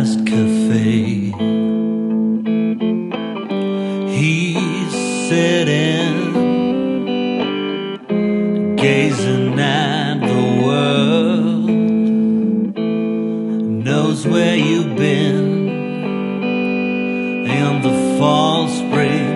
last cafe. He's sitting, gazing at the world. Knows where you've been in the fall, spring,